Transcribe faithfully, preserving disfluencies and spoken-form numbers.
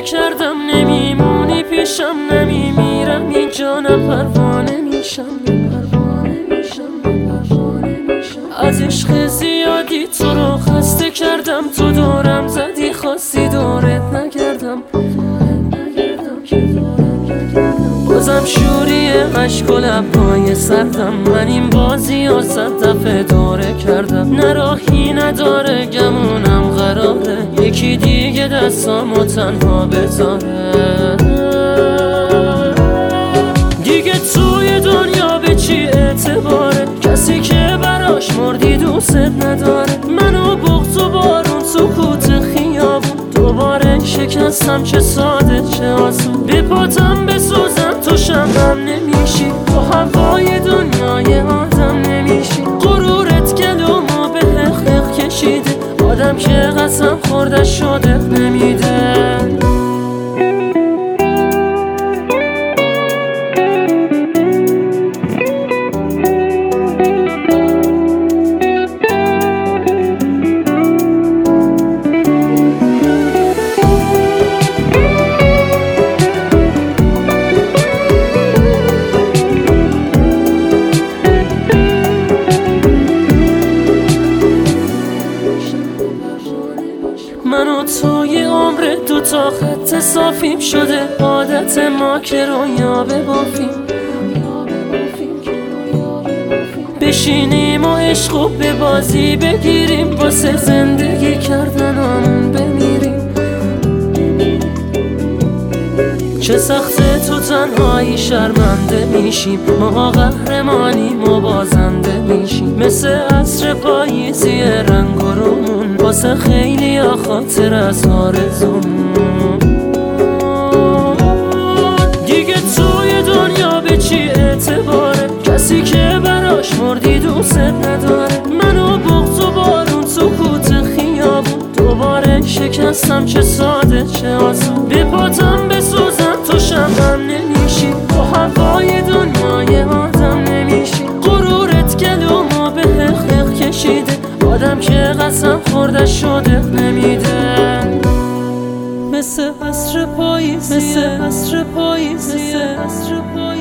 کردم نمیمونی پیشم، نمیمیرم اینجا، نه پروانه میشم، نه پروانه میشم، نه پروانه میشم. از عشق زیادی تو رو خسته کردم، تو دورم زدی خواستی دورت نگردم، بازم شوری عشق و لبهای سردم. من این بازی ها صد دفعه دوره کردم، نه راهی نداره گمونم قراره یکی دیگه دستامو تنها بذاره. دیگه توی دنیا به چی اعتباره، کسی که براش مردی دوست نداره. منو بغض و بارون سکوت خیابون دوباره شکستم، چه ساده چه آسون. به پاتم بسوزم تو شمعم نمیشی، تو هوای دنیای آدم نمیشی. غرورت گلومو به حق حق کشیده، آدم که قسم خورده شده نمیده. من و توی عمر دو تا خط صافیم شده، عادت ما که رویا ببافیم، بشینیم و عشق و به بازی بگیریم، واسه زندگی کردنامون بمیریم. چه سخته تو تنهایی شرمنده میشیم، ما قهرمانیم و بازنده میشیم. مثل عصر پاییزی رنگ و رومون، واسه خیلی ها خاطر از آرزومون. دیگه توی دنیا به چی اعتباره، کسی که براش مردی دوست نداره. منو بغض و بارون سکوت خیابون دوباره شکستم، چه ساده چه آسون. به پاتم بسوزم تو شمعم نمیشی، تو هوای دنیای آدم نمیشی. غرورت گلومو به حق حق کشیده، آدم که قسم خورده شده نمیده. مثل عصر پاییزی، مثل عصر پاییزی، مثل عصر پاییزی.